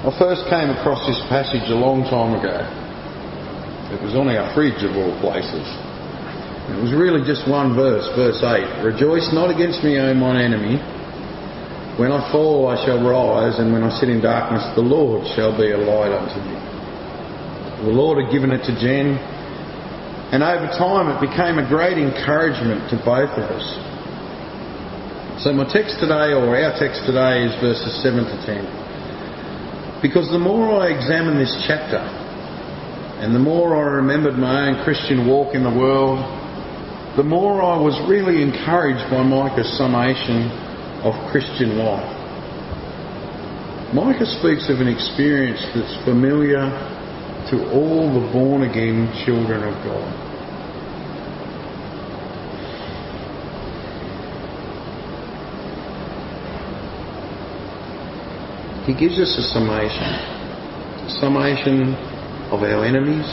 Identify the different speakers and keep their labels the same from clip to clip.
Speaker 1: I first came across this passage a long time ago. It was on our fridge of all places. It was really just one verse, verse 8. Rejoice not against me, O mine enemy. When I fall, I shall rise, and when I sit in darkness, the Lord shall be a light unto me. The Lord had given it to Jen, and over time it became a great encouragement to both of us. So my text today, or our text today, is verses 7 to 10. Because the more I examine this chapter, and the more I remembered my own Christian walk in the world, the more I was really encouraged by Micah's summation of Christian life. Micah speaks of an experience that's familiar to all the born-again children of God. He gives us a summation of our enemies,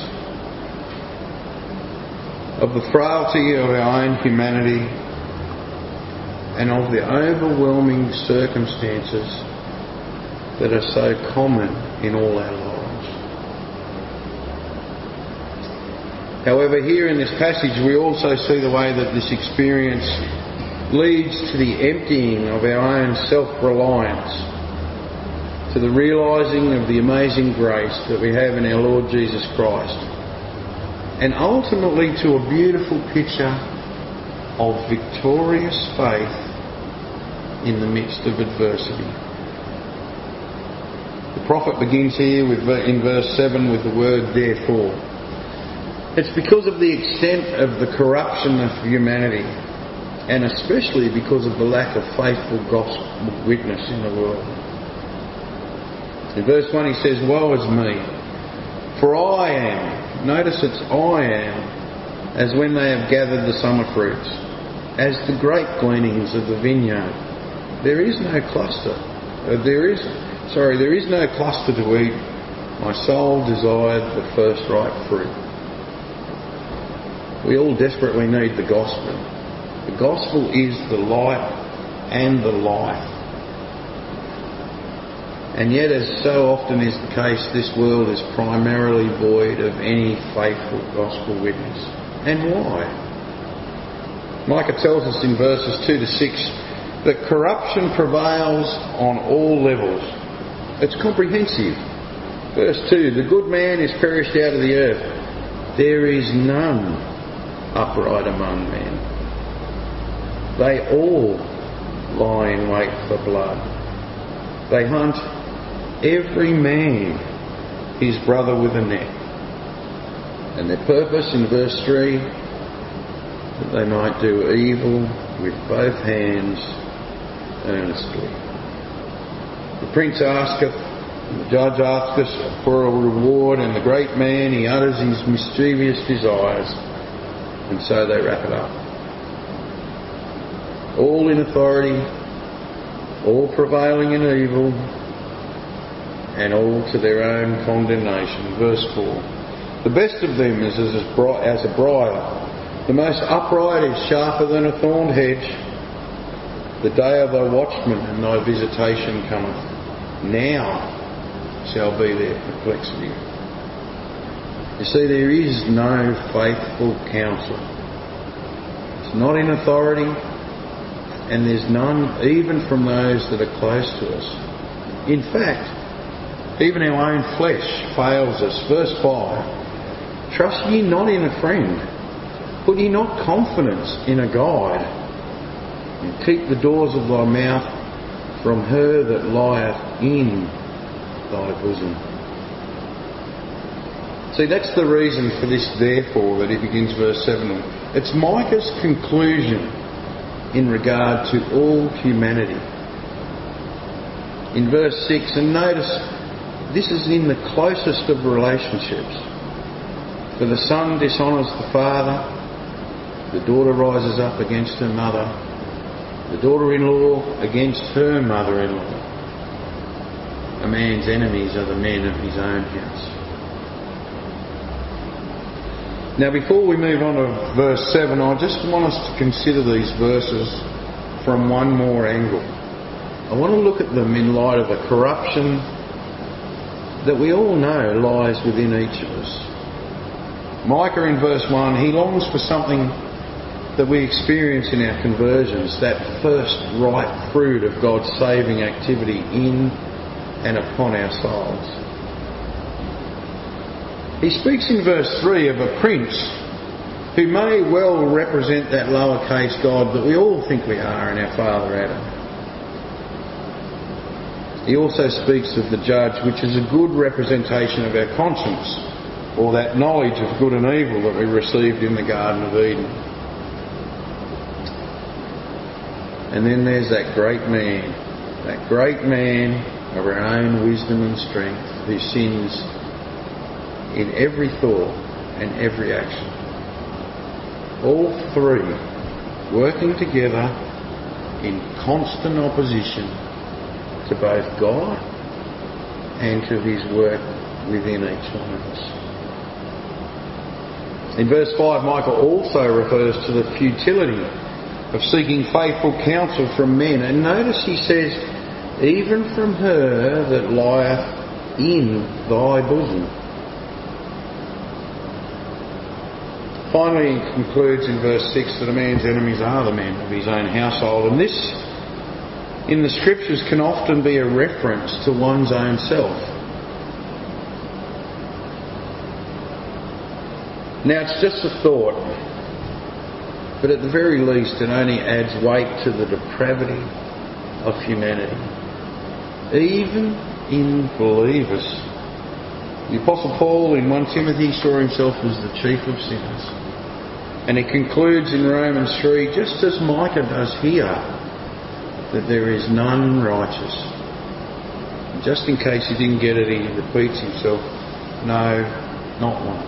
Speaker 1: of the frailty of our own humanity, and of the overwhelming circumstances that are so common in all our lives. However, here in this passage we also see the way that this experience leads to the emptying of our own self-reliance, to the realising of the amazing grace that we have in our Lord Jesus Christ, and ultimately to a beautiful picture of victorious faith in the midst of adversity. The prophet begins here in verse 7 with the word therefore. It's because of the extent of the corruption of humanity, and especially because of the lack of faithful gospel witness in the world. In verse 1 he says, woe is me, for I am, notice it's I am, as when they have gathered the summer fruits, as the grape gleanings of the vineyard. There is no cluster. There is no cluster to eat. My soul desired the first ripe fruit. We all desperately need the gospel. The gospel is the light and the life. And yet, as so often is the case, this world is primarily void of any faithful gospel witness. And why? Micah tells us in verses 2 to 6 that corruption prevails on all levels. It's comprehensive. Verse 2, the good man is perished out of the earth. There is none upright among men. They all lie in wait for blood. They hunt every man his brother with a net. And their purpose in verse 3, that they might do evil with both hands earnestly. The prince asketh, and the judge asketh for a reward, and the great man, he utters his mischievous desires, and so they wrap it up. All in authority, all prevailing in evil, and all to their own condemnation. Verse 4. The best of them is as a briar. The most upright is sharper than a thorned hedge. The day of thy watchman and thy visitation cometh. Now shall be their perplexity. You see, there is no faithful counsel. It's not in authority, and there's none even from those that are close to us. In fact, even our own flesh fails us. Verse 5, trust ye not in a friend, put ye not confidence in a guide, and keep the doors of thy mouth from her that lieth in thy bosom. See, that's the reason for this therefore that he begins verse 7. It's Micah's conclusion in regard to all humanity. In verse 6, and notice, this is in the closest of relationships. For the son dishonours the father, the daughter rises up against her mother, the daughter-in-law against her mother-in-law. A man's enemies are the men of his own house. Now, before we move on to verse 7, I just want us to consider these verses from one more angle. I want to look at them in light of the corruption that we all know lies within each of us. Micah in verse 1, he longs for something that we experience in our conversions, that first ripe fruit of God's saving activity in and upon our souls. He speaks in verse 3 of a prince who may well represent that lowercase God that we all think we are in our father Adam. He also speaks of the judge, which is a good representation of our conscience, or that knowledge of good and evil that we received in the Garden of Eden. And then there's that great man of our own wisdom and strength, who sins in every thought and every action. All three working together in constant opposition to both God and to his work within each one of us. In verse 5, Micah also refers to the futility of seeking faithful counsel from men. And notice he says, even from her that lieth in thy bosom. Finally, he concludes in verse 6 that a man's enemies are the men of his own household. And this, in the Scriptures, can often be a reference to one's own self. Now, it's just a thought, but at the very least it only adds weight to the depravity of humanity. Even in believers. The Apostle Paul in 1 Timothy saw himself as the chief of sinners. And he concludes in Romans 3, just as Micah does here, that there is none righteous. Just in case he didn't get it, he repeats himself, no, not one.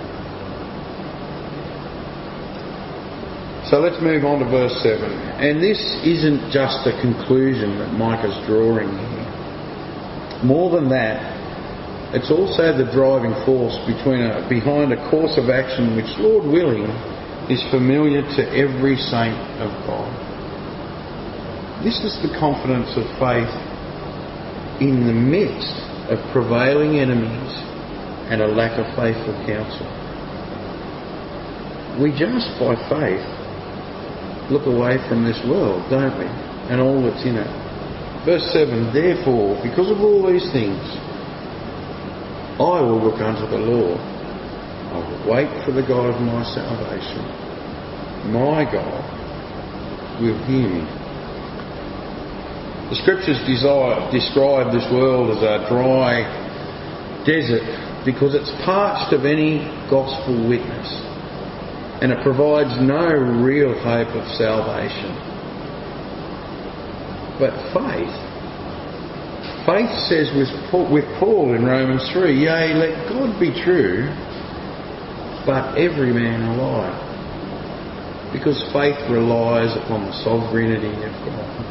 Speaker 1: So let's move on to verse 7. And this isn't just a conclusion that Micah's drawing here. More than that, it's also the driving force behind a course of action which, Lord willing, is familiar to every saint of God. This is the confidence of faith in the midst of prevailing enemies and a lack of faithful counsel. We just, by faith, look away from this world, don't we? And all that's in it. Verse 7, therefore, because of all these things, I will look unto the Lord. I will wait for the God of my salvation. My God will hear me. The Scriptures describe this world as a dry desert because it's parched of any gospel witness, and it provides no real hope of salvation. But faith says with Paul in Romans 3, yea, let God be true, but every man a liar. Because faith relies upon the sovereignty of God.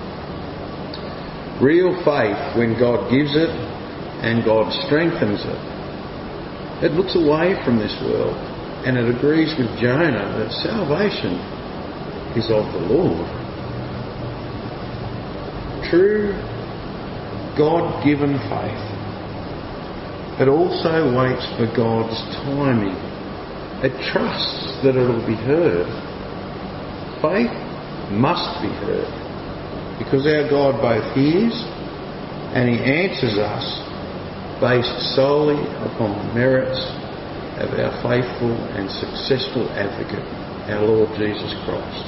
Speaker 1: Real faith, when God gives it and God strengthens it, it looks away from this world and it agrees with Jonah that salvation is of the Lord. True God-given faith, it also waits for God's timing. It trusts that it will be heard. Faith must be heard, because our God both hears and he answers us based solely upon the merits of our faithful and successful advocate, our Lord Jesus Christ.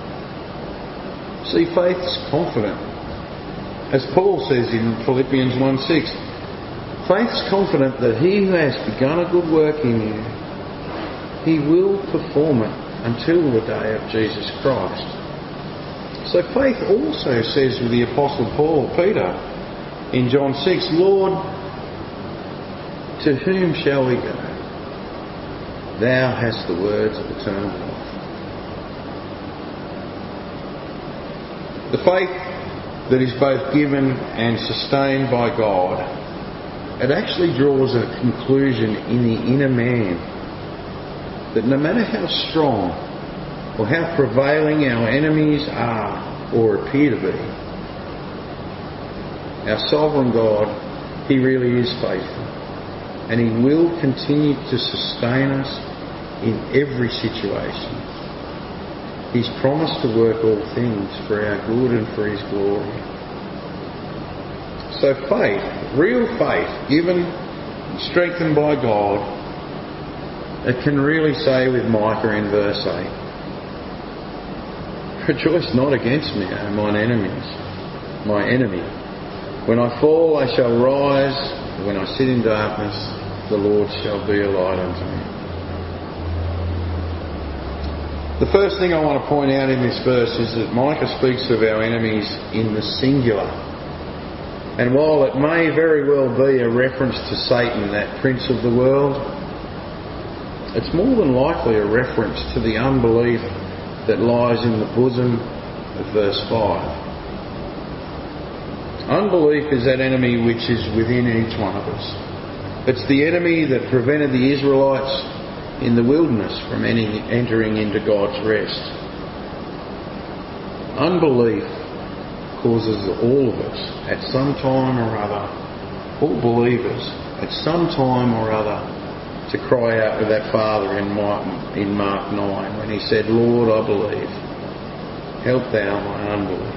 Speaker 1: See, faith's confident. As Paul says in Philippians 1:6, faith's confident that he who has begun a good work in you, he will perform it until the day of Jesus Christ. So faith also says with the Apostle Peter in John 6, Lord, to whom shall we go? Thou hast the words of eternal life. The faith that is both given and sustained by God, it actually draws a conclusion in the inner man that no matter how strong or how prevailing our enemies are or appear to be, our sovereign God He really is faithful. And He will continue to sustain us in every situation. He's promised to work all things for our good and for His glory. So faith, real faith, given, strengthened by God, it can really say with Micah in verse 8, "Rejoice not against me, O mine enemies, my enemy. When I fall, I shall rise. When I sit in darkness, the Lord shall be a light unto me." The first thing I want to point out in this verse is that Micah speaks of our enemies in the singular. And while it may very well be a reference to Satan, that prince of the world, it's more than likely a reference to the unbelief that lies in the bosom of verse 5. Unbelief is that enemy which is within each one of us. It's the enemy that prevented the Israelites in the wilderness from entering into God's rest. Unbelief causes all of us at some time or other, all believers at some time or other, to cry out to that Father in Mark 9 when He said, "Lord, I believe. Help Thou my unbelief."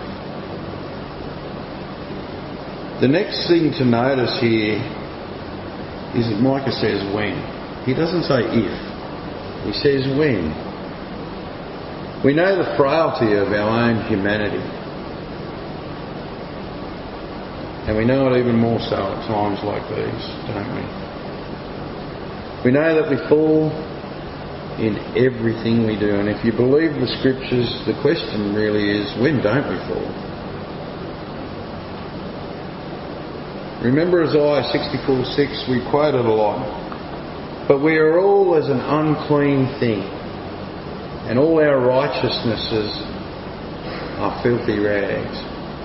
Speaker 1: The next thing to notice here is that Micah says when. He doesn't say if. He says when. We know the frailty of our own humanity. And we know it even more so at times like these, don't we? We know that we fall in everything we do. And if you believe the Scriptures, the question really is, when don't we fall? Remember Isaiah 64:6, we quote it a lot. "But we are all as an unclean thing, and all our righteousnesses are filthy rags."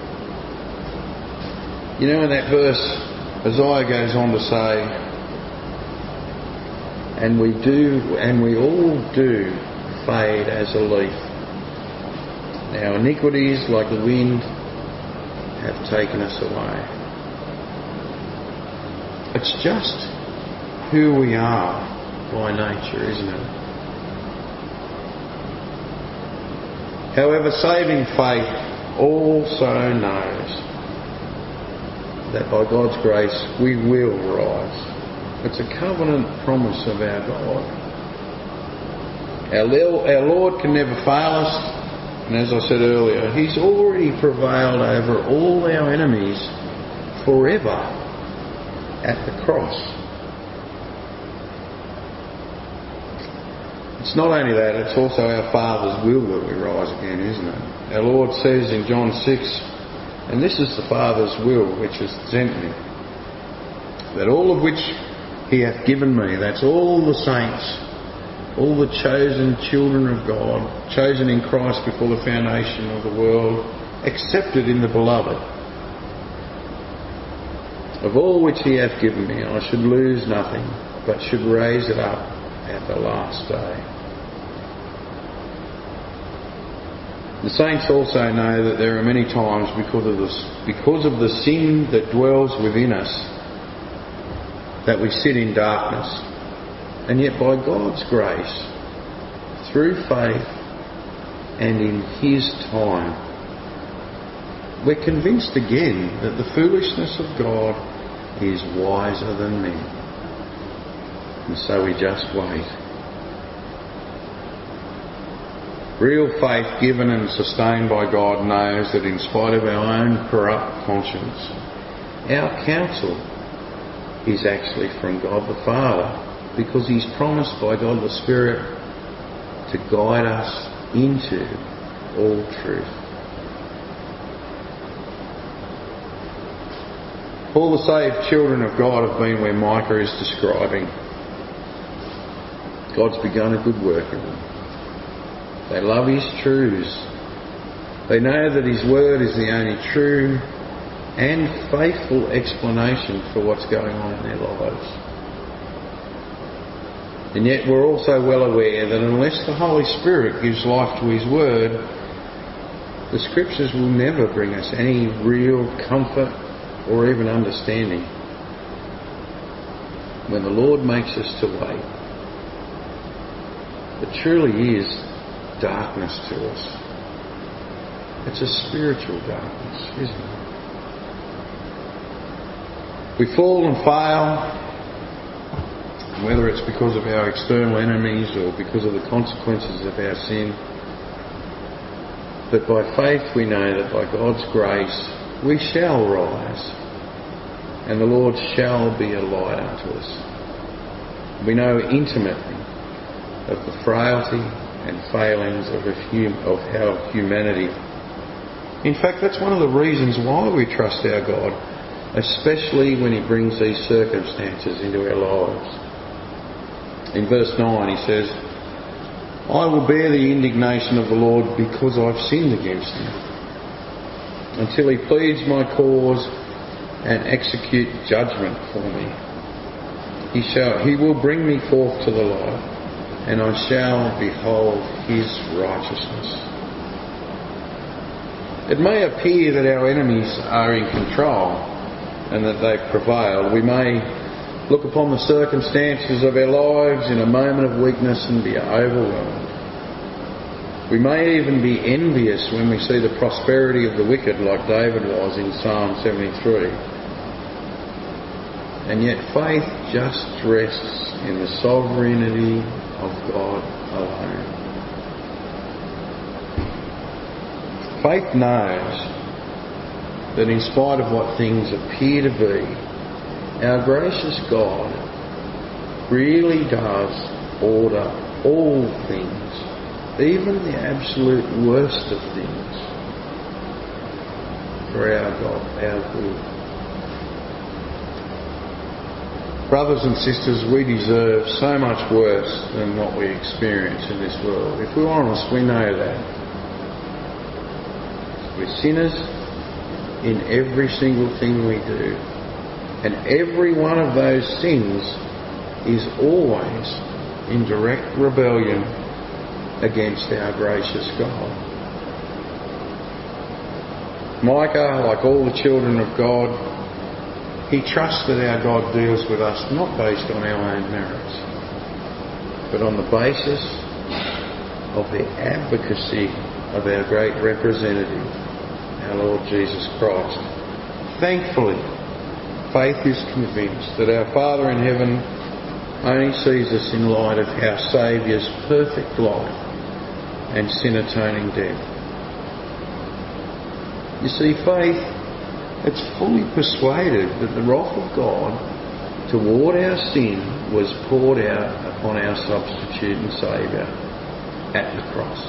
Speaker 1: You know, in that verse, Isaiah goes on to say, and we all do fade as a leaf. Our iniquities, like the wind, have taken us away. It's just who we are by nature, isn't it? However, saving faith also knows that by God's grace we will rise. It's a covenant promise of our God. Our Lord can never fail us, and as I said earlier, He's already prevailed over all our enemies forever at the cross. It's not only that, it's also our Father's will that we rise again, isn't it? Our Lord says in John 6, "And this is the Father's will which has sent me, that all of which He hath given me," that's all the saints, all the chosen children of God, chosen in Christ before the foundation of the world, accepted in the Beloved, "of all which He hath given me, I should lose nothing, but should raise it up at the last day." The saints also know that there are many times because of the sin that dwells within us that we sit in darkness, and yet by God's grace, through faith and in His time, we're convinced again that the foolishness of God is wiser than men. And so we just wait. Real faith given and sustained by God knows that in spite of our own corrupt conscience, our counsel is actually from God the Father, because He's promised by God the Spirit to guide us into all truth. All the saved children of God have been where Micah is describing. God's begun a good work in them. They love His truths. They know that His word is the only true and faithful explanation for what's going on in their lives. And yet we're also well aware that unless the Holy Spirit gives life to His word, the Scriptures will never bring us any real comfort or even understanding. when the Lord makes us to wait, it truly is darkness to us. It's a spiritual darkness, isn't it? We fall and fail, whether it's because of our external enemies or because of the consequences of our sin. But by faith we know that by God's grace we shall rise, and the Lord shall be a light unto us. We know intimately of the frailty and failings of our humanity. In fact, that's one of the reasons why we trust our God, especially when He brings these circumstances into our lives. In verse 9 He says, I will bear the indignation of the Lord because I've sinned against Him, until He pleads my cause and execute judgment for me. He will bring me forth to the light, and I shall behold His righteousness. It may appear that our enemies are in control and that they've prevailed. We may look upon the circumstances of our lives in a moment of weakness and be overwhelmed. We may even be envious when we see the prosperity of the wicked, like David was in Psalm 73. And yet faith just rests in the sovereignty of God alone. Faith knows that in spite of what things appear to be, our gracious God really does order all things, even the absolute worst of things, for our God, our good. Brothers and sisters, we deserve so much worse than what we experience in this world. If we're honest, we know that. We're sinners in every single thing we do. And every one of those sins is always in direct rebellion against our gracious God. Micah, like all the children of God, he trusts that our God deals with us not based on our own merits, but on the basis of the advocacy of our great representative, our Lord Jesus Christ. Thankfully, faith is convinced that our Father in heaven only sees us in light of our Saviour's perfect life and sin-atoning death. You see, faith, it's fully persuaded that the wrath of God toward our sin was poured out upon our substitute and Saviour at the cross.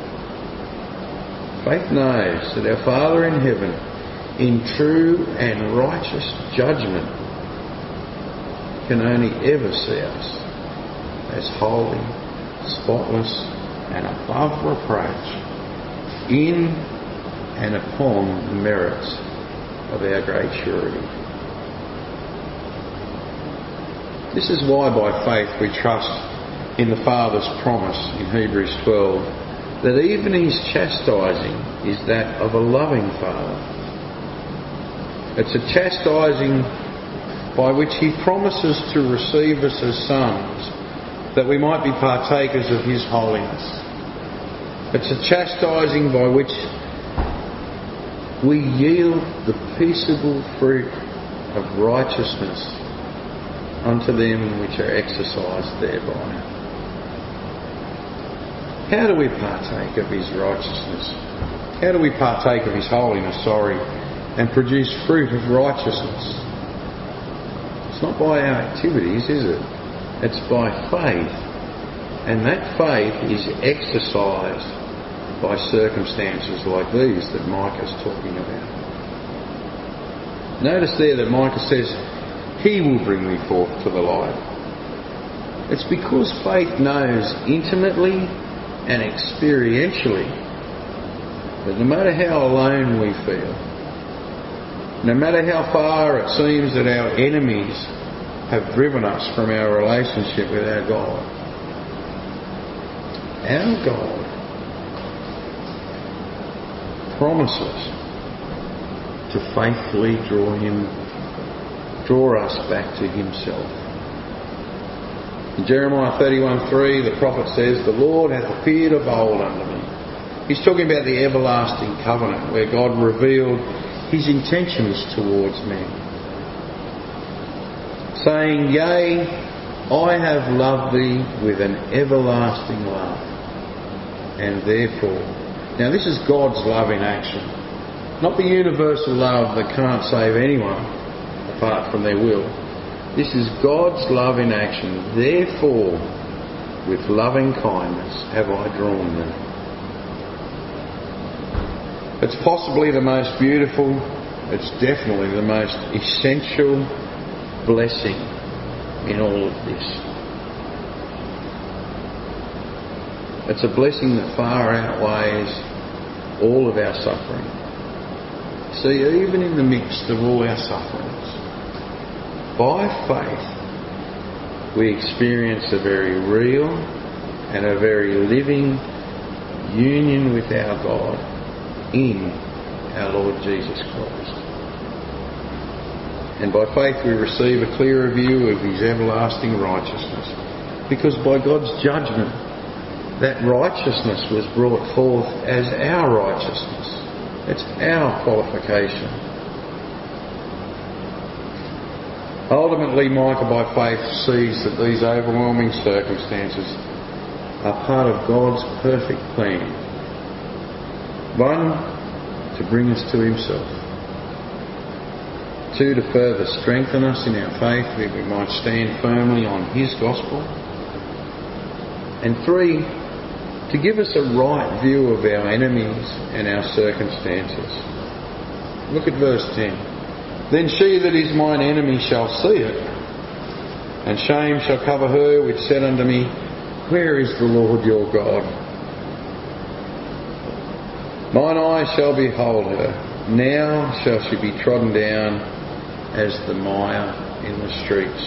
Speaker 1: Faith knows that our Father in heaven, in true and righteous judgment, can only ever see us as holy, spotless, and above reproach in and upon the merits of our great surety. This is why by faith we trust in the Father's promise in Hebrews 12 that even His chastising is that of a loving Father. It's a chastising by which He promises to receive us as sons, that we might be partakers of His holiness. It's a chastising by which we yield the peaceable fruit of righteousness unto them which are exercised thereby. How do we partake of His righteousness? How do we partake of His holiness, and produce fruit of righteousness? It's not by our activities, is it? It's by faith. And that faith is exercised by circumstances like these that Micah's talking about. Notice there that Micah says, He will bring me forth to the light. It's because faith knows intimately and experientially that no matter how alone we feel, no matter how far it seems that our enemies have driven us from our relationship with our God promises to faithfully draw us back to Himself In Jeremiah 31:3, the prophet says, "The Lord hath appeared of old unto me." He's talking about the everlasting covenant where God revealed his intentions towards men, saying, "Yea, I have loved thee with an everlasting love, and therefore..." Now this is God's love in action, not the universal love that can't save anyone apart from their will. This is God's love in action. "Therefore, with loving kindness have I drawn thee." It's possibly the most beautiful, it's definitely the most essential blessing in all of this. It's a blessing that far outweighs all of our suffering. See, even in the midst of all our sufferings, by faith, we experience a very real and a very living union with our God in our Lord Jesus Christ. And by faith we receive a clearer view of his everlasting righteousness, because by God's judgment that righteousness was brought forth as our righteousness. It's our qualification. Ultimately, Micah by faith sees that these overwhelming circumstances are part of God's perfect plan. One, to bring us to himself. Two, to further strengthen us in our faith that we might stand firmly on his gospel. And three, to give us a right view of our enemies and our circumstances. Look at verse 10. "Then she that is mine enemy shall see it, and shame shall cover her which said unto me, Where is the Lord your God? Mine eyes shall behold her. Now shall she be trodden down as the mire in the streets."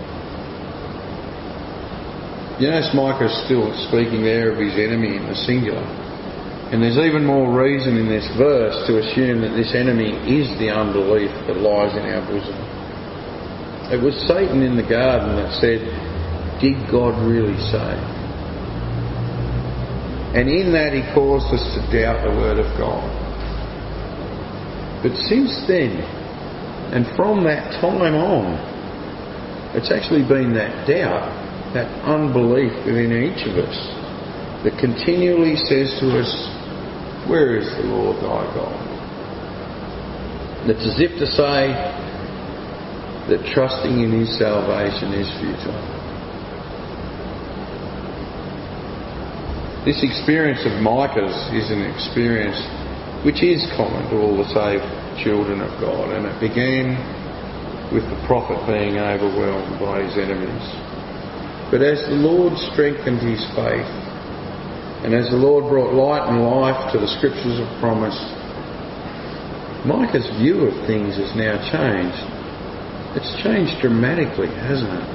Speaker 1: You notice Micah's still speaking there of his enemy in the singular. And there's even more reason in this verse to assume that this enemy is the unbelief that lies in our bosom. It was Satan in the garden that said, "Did God really say?" And in that he caused us to doubt the word of God. But since then, and from that time on, it's actually been that doubt, that unbelief within each of us that continually says to us, "Where is the Lord thy God?" It's as if to say that trusting in his salvation is futile. This experience of Micah's is an experience which is common to all the saved children of God, and it began with the prophet being overwhelmed by his enemies. But as the Lord strengthened his faith, and as the Lord brought light and life to the scriptures of promise, Micah's view of things has now changed. It's changed dramatically, hasn't it?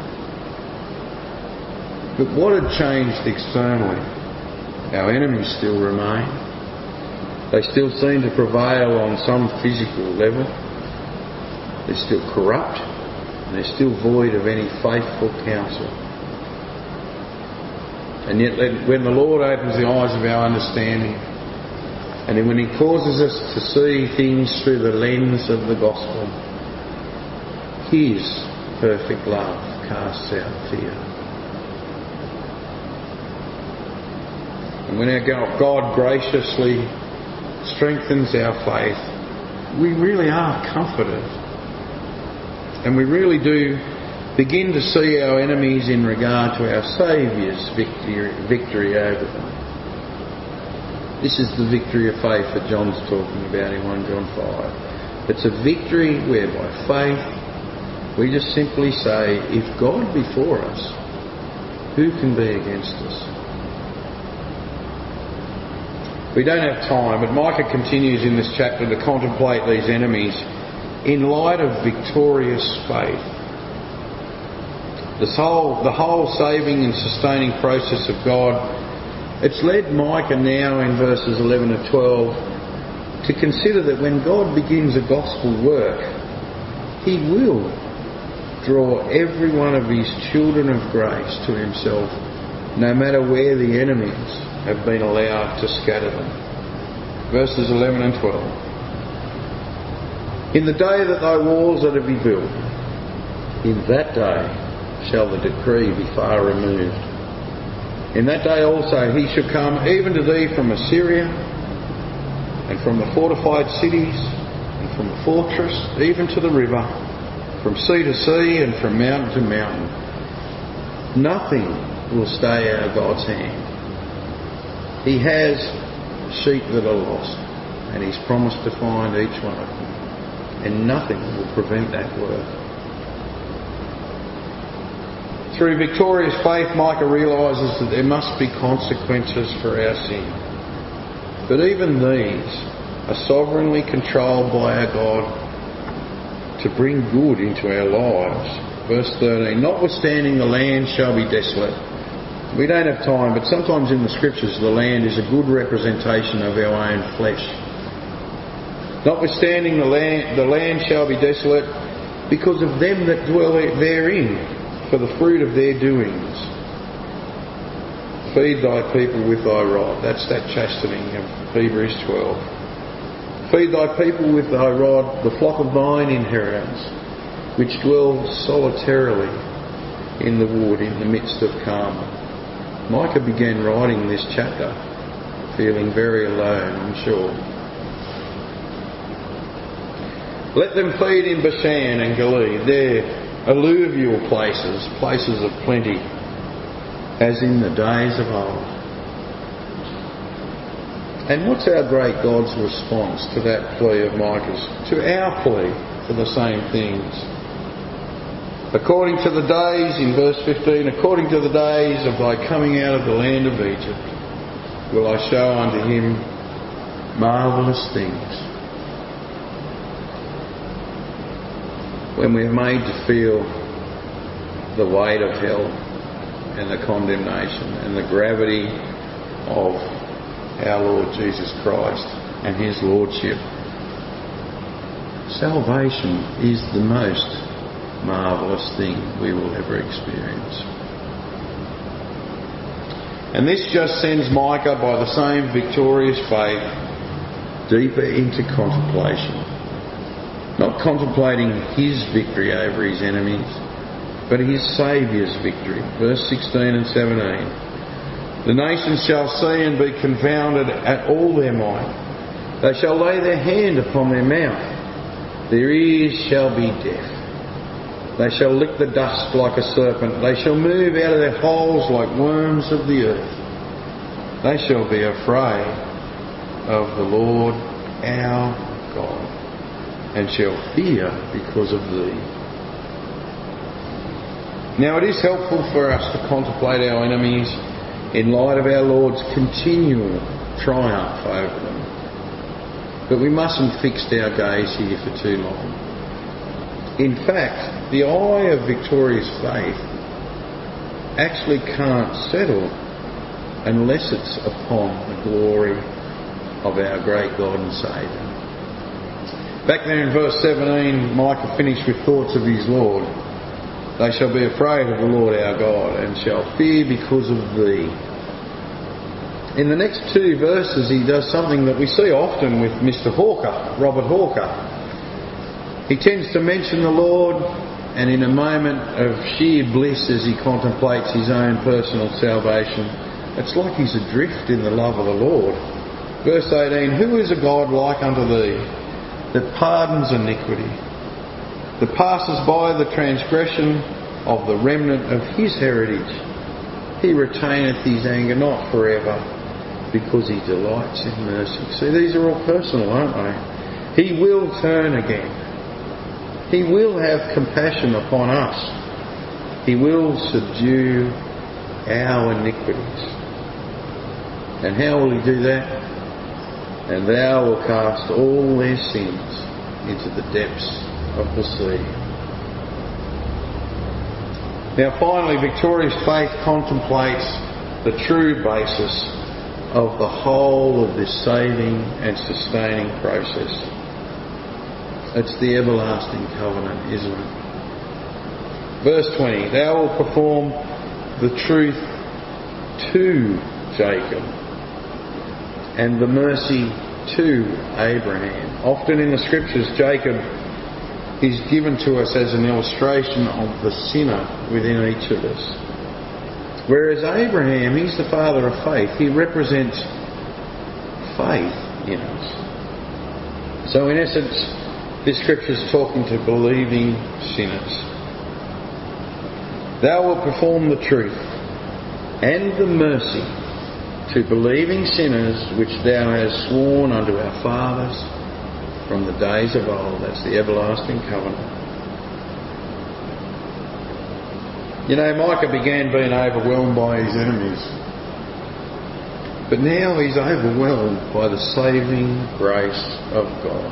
Speaker 1: But what had changed externally? Our enemies still remain. They still seem to prevail on some physical level. They're still corrupt, and they're still void of any faithful counsel. And yet when the Lord opens the eyes of our understanding, and then when he causes us to see things through the lens of the gospel, his perfect love casts out fear. And when our God graciously strengthens our faith, we really are comforted. And we really do begin to see our enemies in regard to our Saviour's victory over them. This is the victory of faith that John's talking about in 1 John 5. It's a victory where by faith we just simply say, if God be for us, who can be against us? We don't have time, but Micah continues in this chapter to contemplate these enemies in light of victorious faith. The whole saving and sustaining process of God, it's led Micah now in verses 11 and 12 to consider that when God begins a gospel work, he will draw every one of his children of grace to himself, no matter where the enemies have been allowed to scatter them. Verses 11 and 12. In the day that thy walls are to be built, in that day shall the decree be far removed. In that day also he shall come even to thee from Assyria, and from the fortified cities, and from the fortress, even to the river, from sea to sea, and from mountain to mountain. Nothing will stay out of God's hand. He has sheep that are lost, and he's promised to find each one of them, and nothing will prevent that work. Through victorious faith, Micah realises that there must be consequences for our sin. But even these are sovereignly controlled by our God to bring good into our lives. Verse 13, notwithstanding the land shall be desolate. We don't have time, but sometimes in the scriptures the land is a good representation of our own flesh. Notwithstanding the land shall be desolate because of them that dwell therein, for the fruit of their doings. Feed thy people with thy rod. That's that chastening of Hebrews 12. Feed thy people with thy rod, the flock of thine inheritance, which dwells solitarily in the wood in the midst of Carmel. Micah began writing this chapter feeling very alone, I'm sure. Let them feed in Bashan and Gilead, their alluvial places, places of plenty, as in the days of old. And what's our great God's response to that plea of Micah's, to our plea for the same things? According to the days, in verse 15, according to the days of thy coming out of the land of Egypt, will I show unto him marvellous things. When we're made to feel the weight of hell and the condemnation and the gravity of our Lord Jesus Christ and his lordship, salvation is the most marvellous thing we will ever experience. And this just sends Micah, by the same victorious faith, deeper into contemplation. Not contemplating his victory over his enemies, but his Saviour's victory. Verse 16 and 17. The nations shall see and be confounded at all their might. They shall lay their hand upon their mouth. Their ears shall be deaf. They shall lick the dust like a serpent. They shall move out of their holes like worms of the earth. They shall be afraid of the Lord our God, and shall fear because of thee. Now it is helpful for us to contemplate our enemies in light of our Lord's continual triumph over them. But we mustn't fix our gaze here for too long. In fact, the eye of victorious faith actually can't settle unless it's upon the glory of our great God and Saviour. Back there in verse 17, Micah finished with thoughts of his Lord. They shall be afraid of the Lord our God, and shall fear because of thee. In the next two verses, he does something that we see often with Mr. Hawker, Robert Hawker. He tends to mention the Lord, and in a moment of sheer bliss as he contemplates his own personal salvation, it's like he's adrift in the love of the Lord. Verse 18, who is a God like unto thee, that pardons iniquity, that passes by the transgression of the remnant of his heritage? He retaineth his anger not forever, because he delights in mercy. See, these are all personal, aren't they? He will turn again. He will have compassion upon us. He will subdue our iniquities. And how will he do that? And thou wilt cast all their sins into the depths of the sea. Now finally, victorious faith contemplates the true basis of the whole of this saving and sustaining process. It's the everlasting covenant, isn't it? Verse 20, thou wilt perform the truth to Jacob and the mercy to Abraham. Often in the scriptures, Jacob is given to us as an illustration of the sinner within each of us. Whereas Abraham, he's the father of faith. He represents faith in us. So in essence, this scripture is talking to believing sinners. Thou wilt perform the truth and the mercy to believing sinners which thou hast sworn unto our fathers from the days of old. That's the everlasting covenant. You know, Micah began being overwhelmed by his enemies, but now he's overwhelmed by the saving grace of God.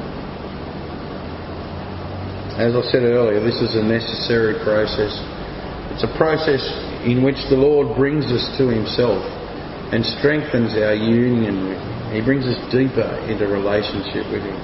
Speaker 1: As I said earlier, this is a necessary process. It's a process in which the Lord brings us to himself and strengthens our union with him. He brings us deeper into relationship with him.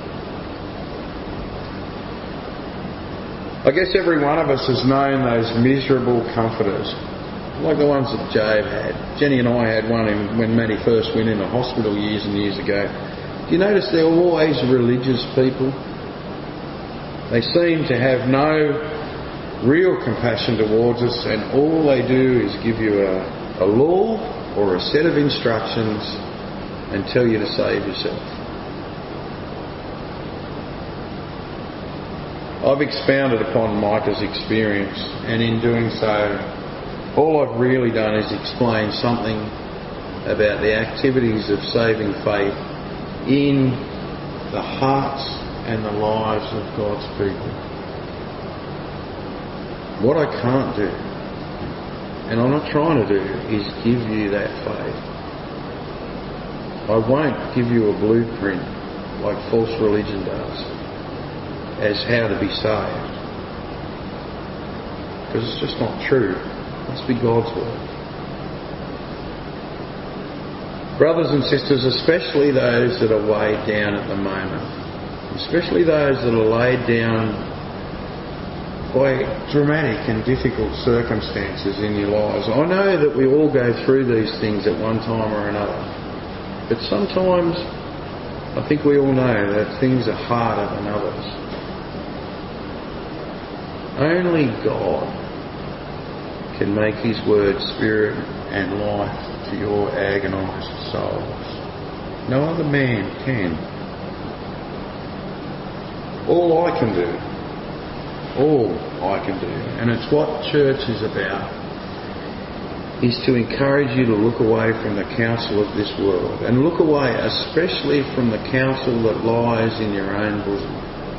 Speaker 1: I guess every one of us has known those miserable comforters, like the ones that Job had. Jenny and I had one when Maddie first went into hospital years and years ago. Do you notice they're always religious people? They seem to have no real compassion towards us, and all they do is give you a law or a set of instructions and tell you to save yourself. I've expounded upon Micah's experience, and in doing so, all I've really done is explain something about the activities of saving faith in the hearts and the lives of God's people. What I can't do, and I'm not trying to do, is give you that faith. I won't give you a blueprint like false religion does as how to be saved, because it's just not true. It must be God's word. Brothers and sisters, especially those that are weighed down at the moment, especially those that are laid down by dramatic and difficult circumstances in your lives. I know that we all go through these things at one time or another, but sometimes I think we all know that things are harder than others. Only God can make his word spirit and life to your agonised souls. No other man can. All I can do, and it's what church is about, is to encourage you to look away from the counsel of this world, and look away especially from the counsel that lies in your own bosom.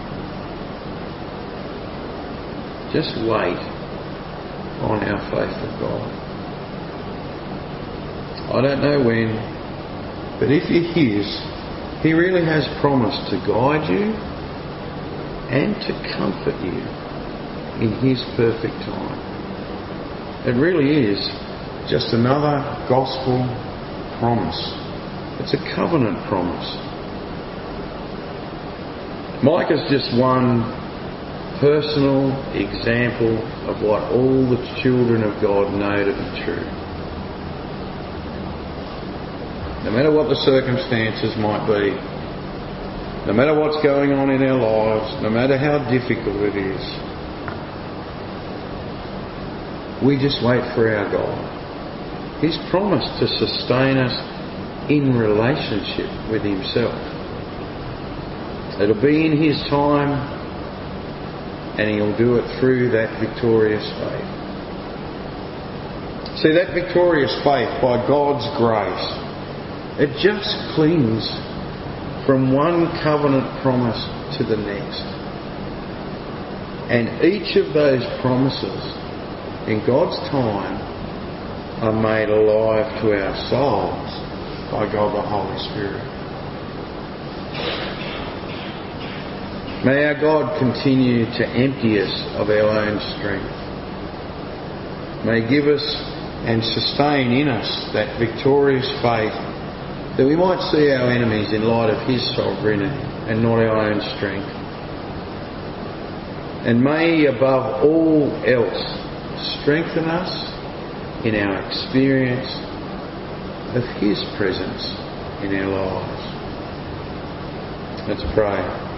Speaker 1: Just wait on our faith of God. I don't know when, but if you're his, he really has promised to guide you and to comfort you in his perfect time. It really is just another gospel promise. It's a covenant promise. Micah's just one personal example of what all the children of God know to be true. No matter what the circumstances might be, no matter what's going on in our lives, no matter how difficult it is, we just wait for our God. He's promised to sustain us in relationship with himself. It'll be in his time, and he'll do it through that victorious faith. See, that victorious faith, by God's grace, it just clings from one covenant promise to the next. And each of those promises, in God's time, are made alive to our souls by God the Holy Spirit. May our God continue to empty us of our own strength. May He give us and sustain in us that victorious faith, that we might see our enemies in light of His sovereignty and not our own strength. And may He above all else strengthen us in our experience of His presence in our lives. Let's pray.